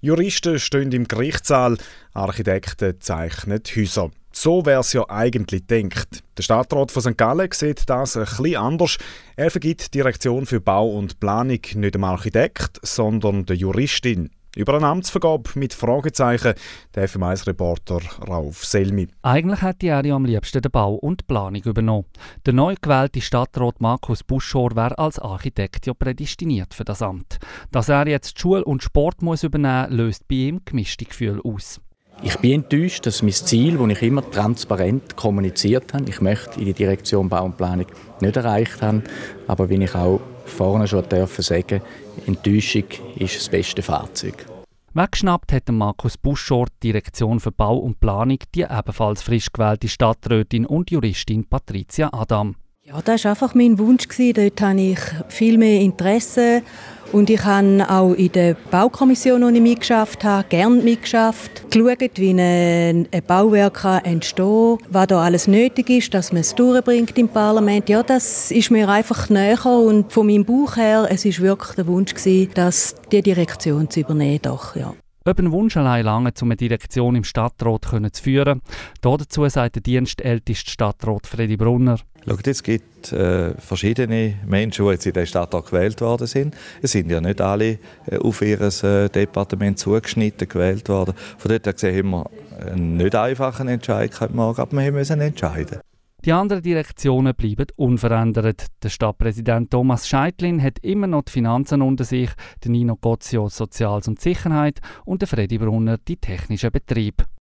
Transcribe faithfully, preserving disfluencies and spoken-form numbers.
Juristen stehen im Gerichtssaal, Architekten zeichnen Häuser. So wäre es ja eigentlich gedacht. Der Stadtrat von Sankt Gallen sieht das ein bisschen anders. Er vergibt die Direktion für Bau und Planung nicht dem Architekt, sondern der Juristin. Über eine Amtsvergabe mit Fragezeichen, der F M eins-Reporter Rauf Selmi. Eigentlich hätte er ja am liebsten den Bau und die Planung übernommen. Der neu gewählte Stadtrat Markus Buschor wäre als Architekt ja prädestiniert für das Amt. Dass er jetzt Schule und Sport muss übernehmen muss, löst bei ihm gemischte Gefühle aus. Ich bin enttäuscht, dass mein Ziel, das ich immer transparent kommuniziert habe, ich möchte in die Direktion Bau und Planung nicht erreicht haben, aber wie ich auch vorne schon dürfen sagen, Enttäuschung ist das beste Fahrzeug. Weggeschnappt hat Markus Buschor die Direktion für Bau und Planung die ebenfalls frisch gewählte Stadträtin und Juristin Patricia Adam. Ja, das war einfach mein Wunsch. Dort habe ich viel mehr Interesse. Und ich habe auch in der Baukommission, die ich mitgeschafft habe, gerne mitgeschafft. Geschaut, wie ein, ein Bauwerk entstehen kann, was da alles nötig ist, dass man es durchbringt im Parlament. Ja, das ist mir einfach näher. Und von meinem Bauch her, es war wirklich der Wunsch, das die Direktion zu übernehmen. Doch, ja. Ob ein Wunsch allein lange, um eine Direktion im Stadtrat zu führen, dazu sagt der dienstälteste Stadtrat Fredi Brunner. Schaut, es gibt äh, verschiedene Menschen, die jetzt in den Stadtrat gewählt worden sind. Es sind ja nicht alle äh, auf ihr äh, Departement zugeschnitten gewählt worden. Von dort her gesehen haben wir einen nicht einfachen Entscheid heute Morgen, aber wir müssen entscheiden. Die anderen Direktionen bleiben unverändert. Der Stadtpräsident Thomas Scheidlin hat immer noch die Finanzen unter sich, der Nino Gozio Soziales und Sicherheit und der Fredi Brunner die technischen Betriebe.